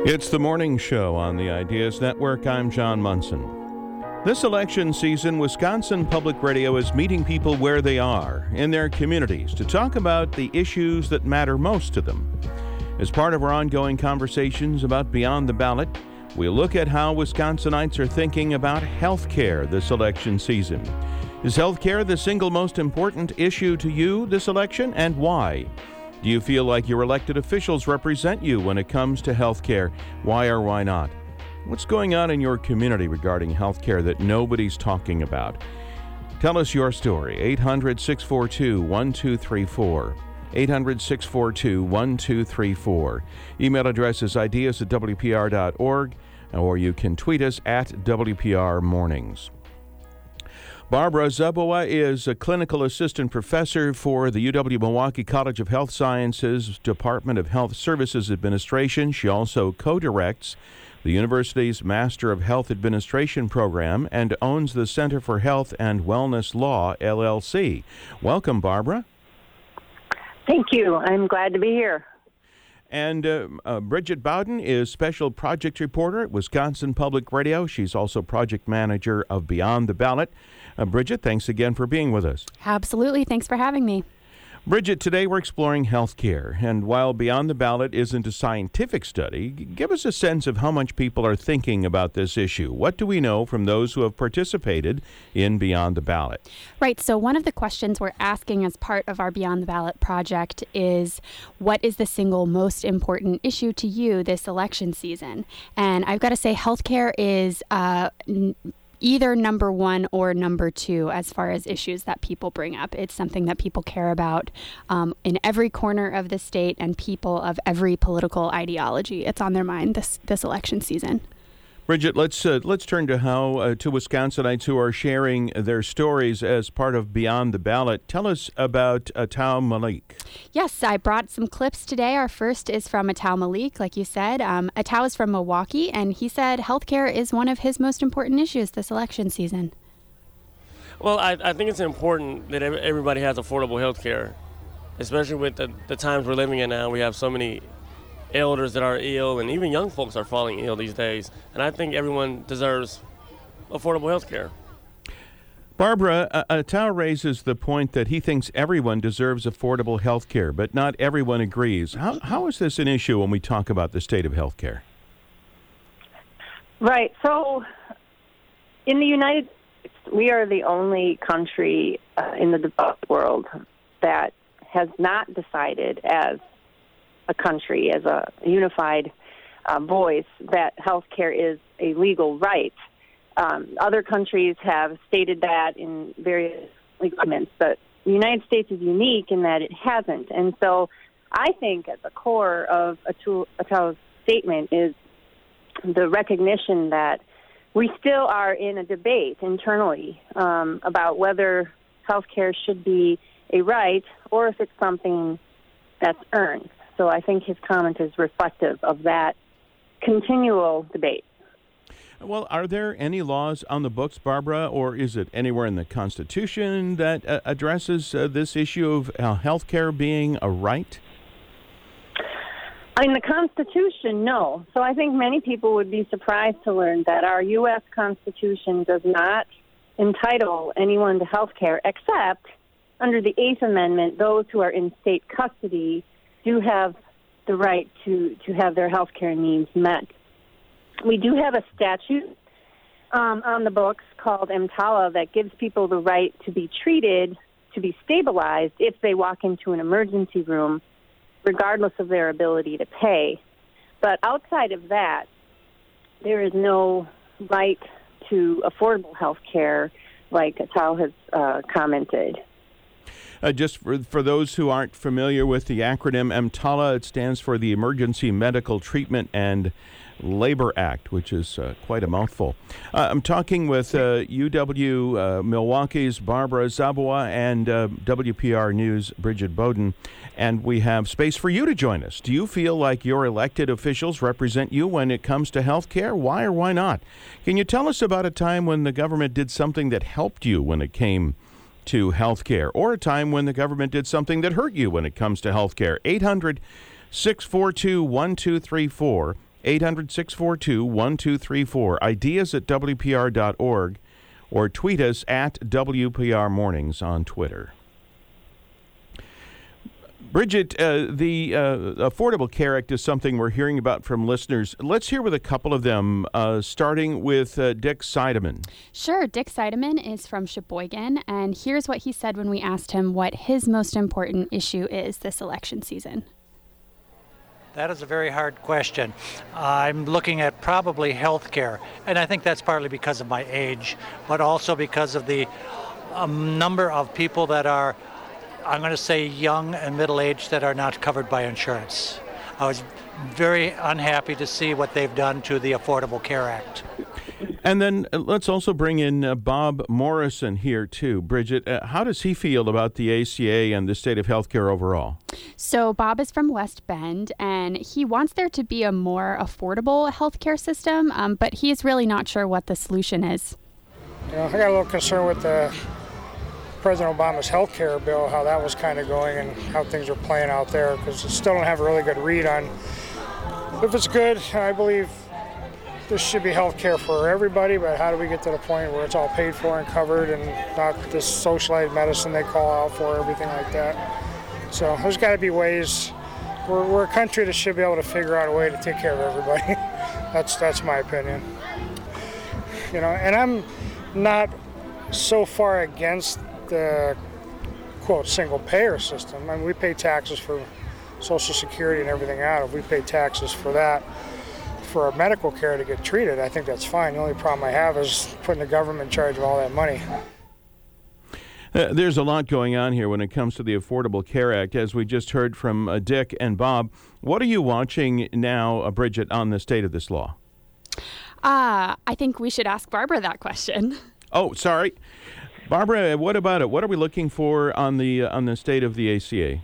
It's the morning show on the Ideas Network. I'm John Munson. This election season, Wisconsin Public Radio is meeting people where they are in their communities to talk about the issues that matter most to them. As part of our ongoing conversations about Beyond the Ballot, we look at how Wisconsinites are thinking about health care this election season. Is health care the single most important issue to you this election, and why? Do you feel like your elected officials represent you when it comes to health care? Why or why not? What's going on in your community regarding health care that nobody's talking about? Tell us your story. 800-642-1234. 800-642-1234. Email address is ideas@wpr.org, or you can tweet us at WPR Mornings. Barbara Zaboa is a clinical assistant professor for the UW-Milwaukee College of Health Sciences Department of Health Services Administration. She also co-directs the university's Master of Health Administration program and owns the Center for Health and Wellness Law, LLC. Welcome, Barbara. Thank you. I'm glad to be here. And Bridget Bowden is special project reporter at Wisconsin Public Radio. She's also project manager of Beyond the Ballot. Bridget, thanks again for being with us. Absolutely. Thanks for having me. Bridget, today we're exploring health care. And while Beyond the Ballot isn't a scientific study, give us a sense of how much people are thinking about this issue. What do we know from those who have participated in Beyond the Ballot? Right. So one of the questions we're asking as part of our Beyond the Ballot project is, what is the single most important issue to you this election season? And I've got to say, healthcare is either number one or number two as far as issues that people bring up. It's something that people care about in every corner of the state, and people of every political ideology. It's on their mind this election season. Bridget, let's turn to how to Wisconsinites who are sharing their stories as part of Beyond the Ballot. Tell us about Atau Malik. Yes, I brought some clips today. Our first is from Atau Malik, like you said. Atau is from Milwaukee, and he said healthcare is one of his most important issues this election season. Well, I think it's important that everybody has affordable health care, especially with the times we're living in now. We have so many elders that are ill, and even young folks are falling ill these days. And I think everyone deserves affordable health care. Barbara, Atau raises the point that he thinks everyone deserves affordable health care, but not everyone agrees. How is this an issue when we talk about the state of health care? Right. So in the United States, we are the only country in the developed world that has not decided as a country, as a unified voice, that health care is a legal right. Other countries have stated that in various legal documents, but the United States is unique in that it hasn't. And so I think at the core of Atau's statement is the recognition that we still are in a debate internally about whether health care should be a right or if it's something that's earned. So I think his comment is reflective of that continual debate. Well, are there any laws on the books, Barbara, or is it anywhere in the Constitution that addresses this issue of health care being a right? In the Constitution, no. So I think many people would be surprised to learn that our U.S. Constitution does not entitle anyone to health care, except under the Eighth Amendment, those who are in state custody do have the right to have their health care needs met. We do have a statute on the books called EMTALA that gives people the right to be treated, to be stabilized if they walk into an emergency room, regardless of their ability to pay. But outside of that, there is no right to affordable health care like Atau has commented. Just for those who aren't familiar with the acronym EMTALA, it stands for the Emergency Medical Treatment and Labor Act, which is quite a mouthful. I'm talking with UW-Milwaukee's Barbara Zaboa and WPR News' Bridget Bowden, and we have space for you to join us. Do you feel like your elected officials represent you when it comes to health care? Why or why not? Can you tell us about a time when the government did something that helped you when it came to health care, or a time when the government did something that hurt you when it comes to health care? 800-642-1234. 800-642-1234. ideas@wpr.org, or tweet us at WPR Mornings on Twitter. Bridget, the Affordable Care Act is something we're hearing about from listeners. Let's hear with a couple of them, starting with Dick Seidemann. Sure. Dick Seidemann is from Sheboygan, and here's what he said when we asked him what his most important issue is this election season. That is a very hard question. I'm looking at probably health care, and I think that's partly because of my age, but also because of the number of people that are, I'm going to say, young and middle-aged that are not covered by insurance. I was very unhappy to see what they've done to the Affordable Care Act. And then let's also bring in Bob Morrison here, too. Bridget, how does he feel about the ACA and the state of healthcare overall? So Bob is from West Bend, and he wants there to be a more affordable healthcare system, but he is really not sure what the solution is. I got a little concern with President Obama's health care bill, how that was kind of going and how things are playing out there, because I still don't have a really good read on if it's good. I believe this should be health care for everybody, but how do we get to the point where it's all paid for and covered and not this socialized medicine they call out for, everything like that. So there's got to be ways. We're a country that should be able to figure out a way to take care of everybody. That's my opinion. And I'm not so far against the quote single payer system. I mean, we pay taxes for Social Security and everything out. If we pay taxes for that, for our medical care to get treated, I think that's fine. The only problem I have is putting the government in charge of all that money. There's a lot going on here when it comes to the Affordable Care Act, as we just heard from Dick and Bob. What are you watching now, Bridget, on the state of this law? I think we should ask Barbara that question. Oh, sorry. Barbara, what about it? What are we looking for on the state of the ACA?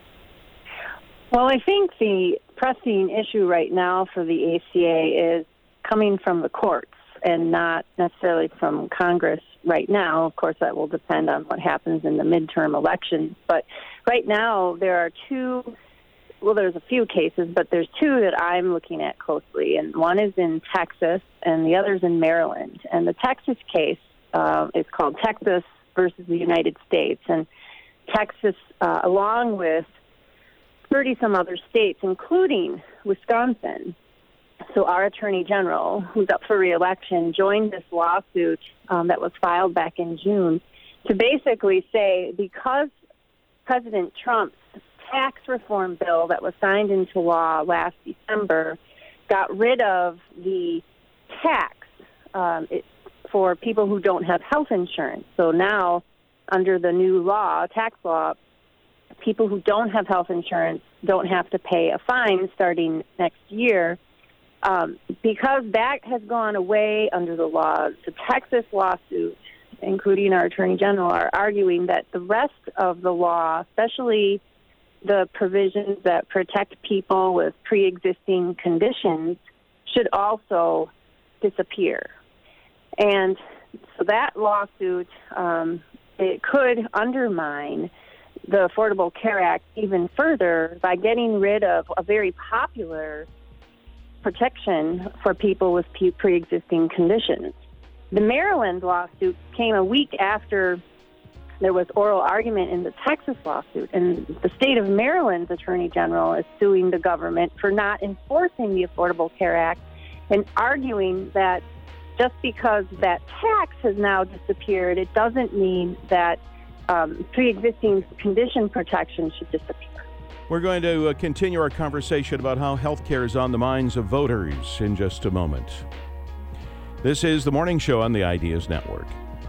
Well, I think the pressing issue right now for the ACA is coming from the courts and not necessarily from Congress right now. Of course, that will depend on what happens in the midterm elections. But right now, there's a few cases, but there's two that I'm looking at closely. And one is in Texas and the other's in Maryland. And the Texas case is called Texas versus the United States. And Texas, along with 30-some other states, including Wisconsin. So our Attorney General, who's up for re-election, joined this lawsuit that was filed back in June to basically say because President Trump's tax reform bill that was signed into law last December got rid of the tax for people who don't have health insurance. So now, under the new law, tax law, people who don't have health insurance don't have to pay a fine starting next year. Because that has gone away under the law, the Texas lawsuit, including our Attorney General, are arguing that the rest of the law, especially the provisions that protect people with pre-existing conditions, should also disappear. And so that lawsuit, it could undermine the Affordable Care Act even further by getting rid of a very popular protection for people with pre-existing conditions. The Maryland lawsuit came a week after there was oral argument in the Texas lawsuit, and the state of Maryland's Attorney General is suing the government for not enforcing the Affordable Care Act and arguing that just because that tax has now disappeared, it doesn't mean that pre-existing condition protection should disappear. We're going to continue our conversation about how health care is on the minds of voters in just a moment. This is The Morning Show on the Ideas Network.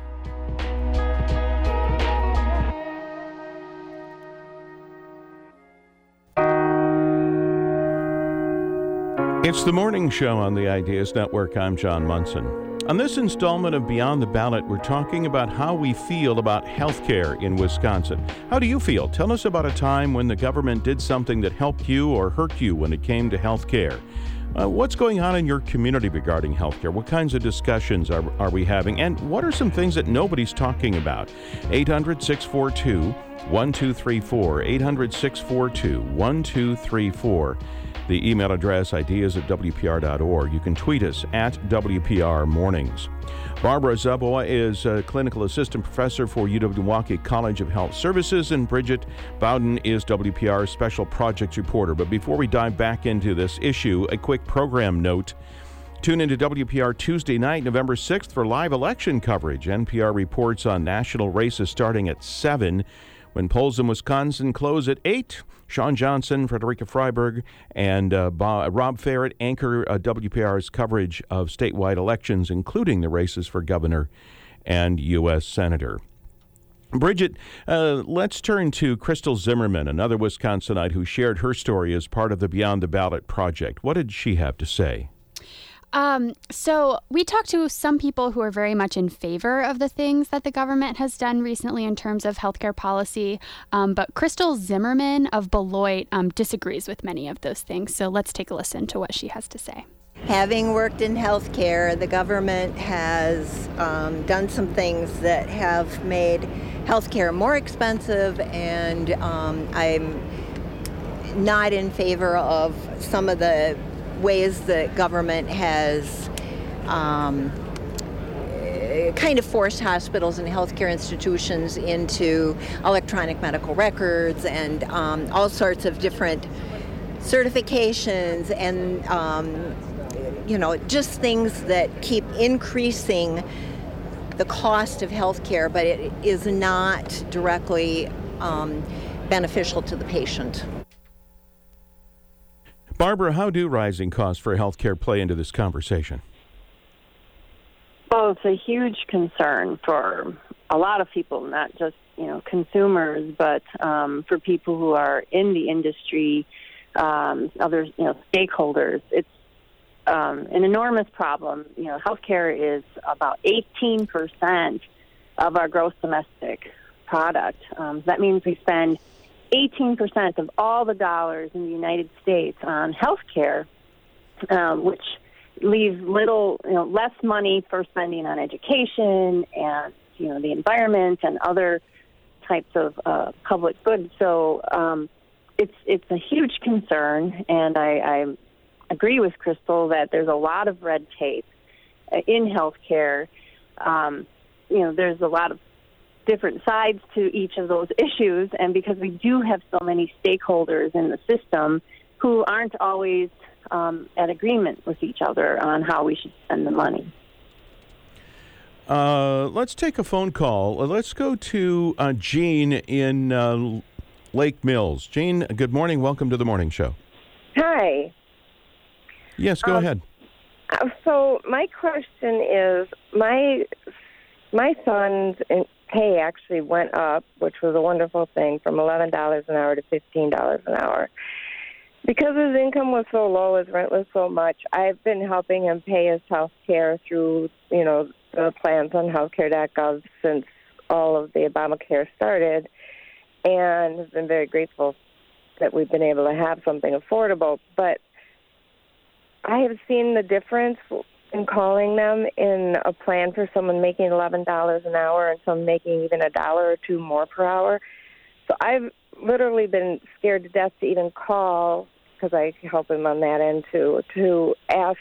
It's The Morning Show on the Ideas Network. I'm John Munson. On this installment of Beyond the Ballot, we're talking about how we feel about health care in Wisconsin. How do you feel? Tell us about a time when the government did something that helped you or hurt you when it came to health care. What's going on in your community regarding health care? What kinds of discussions are we having? And what are some things that nobody's talking about? 800-642-1234. 800-642-1234. The email address, ideas@wpr.org. You can tweet us at WPR Mornings. Barbara Zaboa is a clinical assistant professor for UW-Milwaukee College of Health Services, and Bridget Bowden is WPR's special projects reporter. But before we dive back into this issue, a quick program note. Tune into WPR Tuesday night, November 6th for live election coverage. NPR reports on national races starting at 7. When polls in Wisconsin close at 8, Sean Johnson, Frederica Freiberg, and Rob Ferret anchor WPR's coverage of statewide elections, including the races for governor and U.S. Senator. Bridget, let's turn to Crystal Zimmerman, another Wisconsinite who shared her story as part of the Beyond the Ballot project. What did she have to say? So we talked to some people who are very much in favor of the things that the government has done recently in terms of healthcare policy. But Crystal Zimmerman of Beloit disagrees with many of those things. So let's take a listen to what she has to say. Having worked in healthcare, the government has done some things that have made healthcare more expensive, and I'm not in favor of some of the ways that government has kind of forced hospitals and healthcare institutions into electronic medical records and all sorts of different certifications and just things that keep increasing the cost of healthcare, but it is not directly beneficial to the patient. Barbara, how do rising costs for health care play into this conversation? Well, it's a huge concern for a lot of people, not just consumers, but for people who are in the industry, other stakeholders. It's an enormous problem. Healthcare is about 18% of our gross domestic product. That means we spend 18% of all the dollars in the United States on health care, which leaves less money for spending on education and, the environment and other types of public goods. So it's a huge concern, and I agree with Crystal that there's a lot of red tape in health care. There's a lot of different sides to each of those issues, and because we do have so many stakeholders in the system who aren't always at agreement with each other on how we should spend the money. Let's take a phone call. Let's go to Jean in Lake Mills. Jean, good morning. Welcome to the morning show. Hi. Yes, go ahead. So my question is, my son's pay actually went up, which was a wonderful thing, from $11 an hour to $15 an hour. Because his income was so low, his rent was so much, I've been helping him pay his health care through, the plans on healthcare.gov since all of the Obamacare started, and have been very grateful that we've been able to have something affordable. But I have seen the difference in calling them in a plan for someone making $11 an hour and some making even $1 or $2 more per hour. So I've literally been scared to death to even call, because I help him on that end too, to ask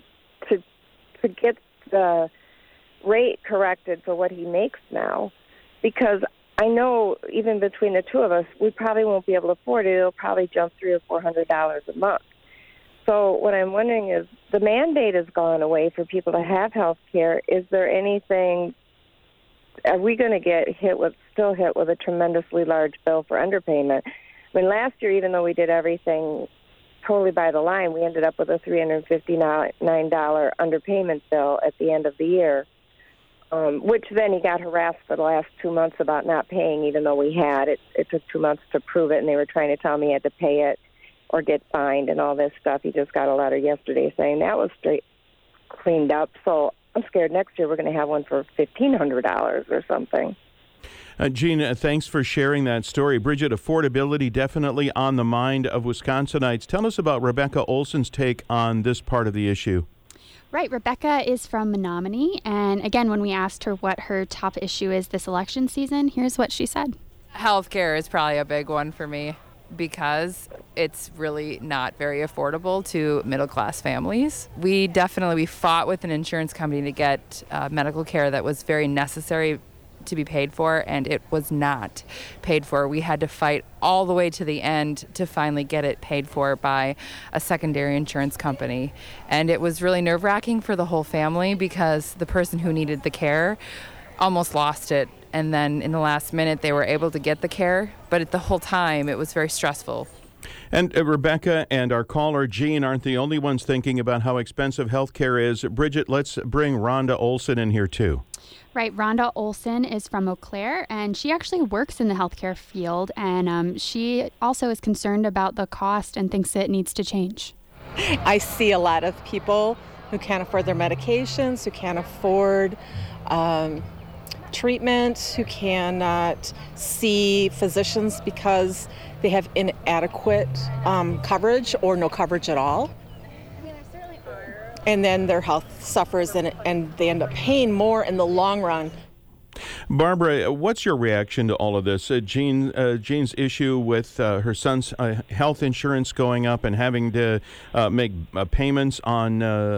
to get the rate corrected for what he makes now, because I know even between the two of us, we probably won't be able to afford it. It'll probably jump $300 or $400 a month. So what I'm wondering is, the mandate has gone away for people to have health care. Is there anything, are we going to get still hit with a tremendously large bill for underpayment? I mean, last year, even though we did everything totally by the line, we ended up with a $359 underpayment bill at the end of the year, which then he got harassed for the last 2 months about not paying, even though we had. It took 2 months to prove it, and they were trying to tell me he had to pay it or get fined and all this stuff. He just got a letter yesterday saying that was straight cleaned up. So I'm scared next year we're going to have one for $1,500 or something. Jean, thanks for sharing that story. Bridget, affordability definitely on the mind of Wisconsinites. Tell us about Rebecca Olson's take on this part of the issue. Right. Rebecca is from Menominee. And again, when we asked her what her top issue is this election season, here's what she said. Healthcare is probably a big one for me, because it's really not very affordable to middle-class families. We fought with an insurance company to get medical care that was very necessary to be paid for, and it was not paid for. We had to fight all the way to the end to finally get it paid for by a secondary insurance company. And it was really nerve-wracking for the whole family because the person who needed the care almost lost it. And then in the last minute, they were able to get the care. But the whole time, it was very stressful. And Rebecca and our caller, Jean, aren't the only ones thinking about how expensive health care is. Bridget, let's bring Rhonda Olson in here, too. Right. Rhonda Olson is from Eau Claire, and she actually works in the healthcare field, and she also is concerned about the cost and thinks it needs to change. I see a lot of people who can't afford their medications, who can't afford treatment, who cannot see physicians because they have inadequate coverage or no coverage at all. And then their health suffers and they end up paying more in the long run. Barbara, what's your reaction to all of this? Jean's issue with her son's health insurance going up and having to make payments on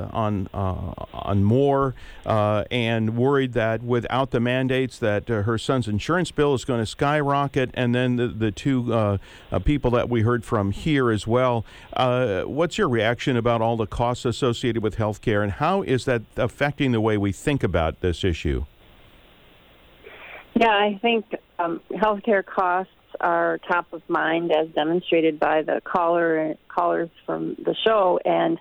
more, and worried that without the mandates that her son's insurance bill is going to skyrocket, and then the two people that we heard from here as well. What's your reaction about all the costs associated with health care, and how is that affecting the way we think about this issue? Yeah, I think healthcare costs are top of mind, as demonstrated by the callers from the show. And,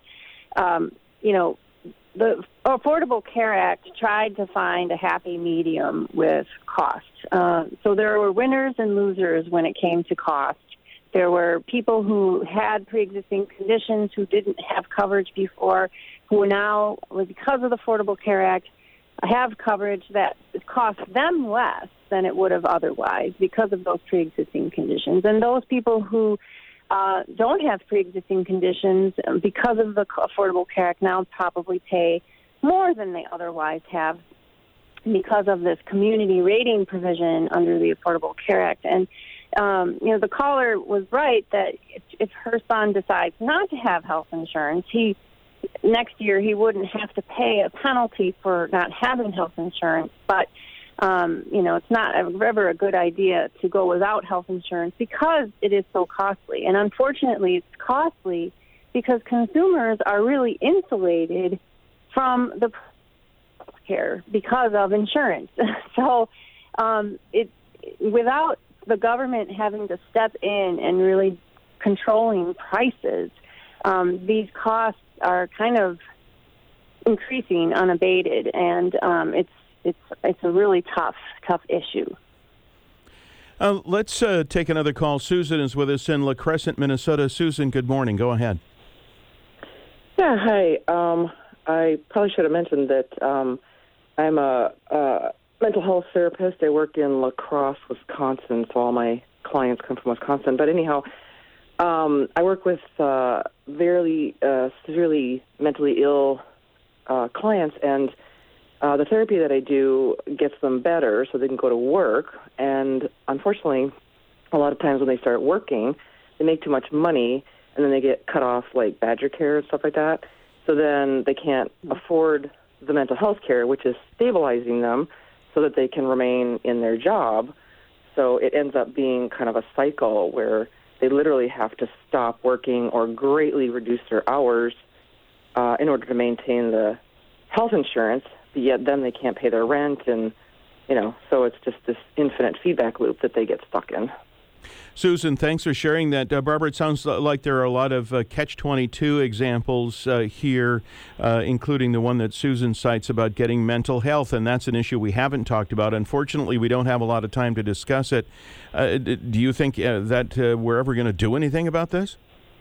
the Affordable Care Act tried to find a happy medium with costs. So there were winners and losers when it came to cost. There were people who had pre-existing conditions who didn't have coverage before, who now, because of the Affordable Care Act, have coverage that costs them less than it would have otherwise because of those pre-existing conditions. And those people who don't have pre-existing conditions because of the Affordable Care Act now probably pay more than they otherwise have because of this community rating provision under the Affordable Care Act. And, the caller was right that if her son decides not to have health insurance, next year he wouldn't have to pay a penalty for not having health insurance. But, it's not ever a good idea to go without health insurance because it is so costly. And unfortunately, it's costly because consumers are really insulated from the health care because of insurance. So without the government having to step in and really controlling prices, these costs are kind of increasing unabated, and it's a really tough issue. Let's take another call. Susan is with us in La Crescent, Minnesota. Susan, good morning. Go ahead. Yeah, hi. I probably should have mentioned that I'm a mental health therapist. I work in La Crosse, Wisconsin, so all my clients come from Wisconsin. But anyhow, I work with very severely mentally ill clients, and the therapy that I do gets them better so they can go to work. And unfortunately, a lot of times when they start working, they make too much money, and then they get cut off like Badger Care and stuff like that. So then they can't afford the mental health care, which is stabilizing them so that they can remain in their job. So it ends up being kind of a cycle where they literally have to stop working or greatly reduce their hours in order to maintain the health insurance, but yet then they can't pay their rent, and, so it's just this infinite feedback loop that they get stuck in. Susan, thanks for sharing that. Barbara, it sounds like there are a lot of catch-22 examples here, including the one that Susan cites about getting mental health, and that's an issue we haven't talked about. Unfortunately, we don't have a lot of time to discuss it. Do you think that we're ever going to do anything about this?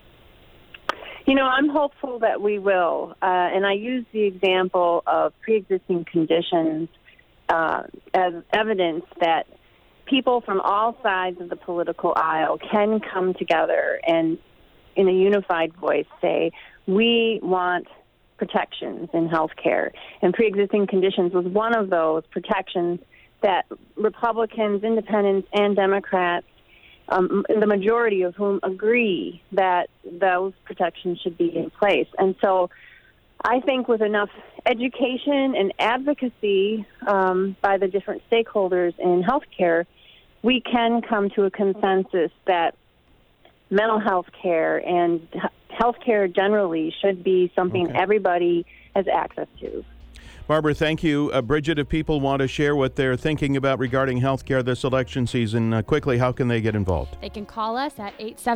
I'm hopeful that we will, and I use the example of pre-existing conditions as evidence that people from all sides of the political aisle can come together and, in a unified voice, say, we want protections in health care. And pre-existing conditions was one of those protections that Republicans, Independents, and Democrats the majority of whom agree that those protections should be in place. And so I think with enough education and advocacy by the different stakeholders in healthcare, we can come to a consensus that mental health care and healthcare generally should be something everybody has access to. Barbara, thank you. Bridget, if people want to share what they're thinking about regarding healthcare this election season, quickly, how can they get involved? They can call us at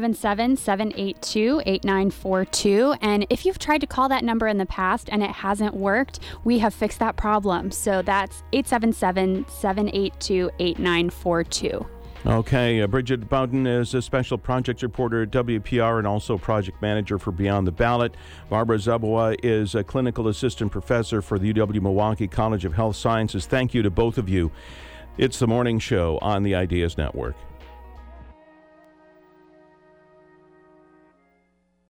877-782-8942. And if you've tried to call that number in the past and it hasn't worked, we have fixed that problem. So that's 877-782-8942. Okay, Bridget Bowden is a special projects reporter at WPR and also project manager for Beyond the Ballot. Barbara Zaboa is a clinical assistant professor for the UW-Milwaukee College of Health Sciences. Thank you to both of you. It's the morning show on the Ideas Network.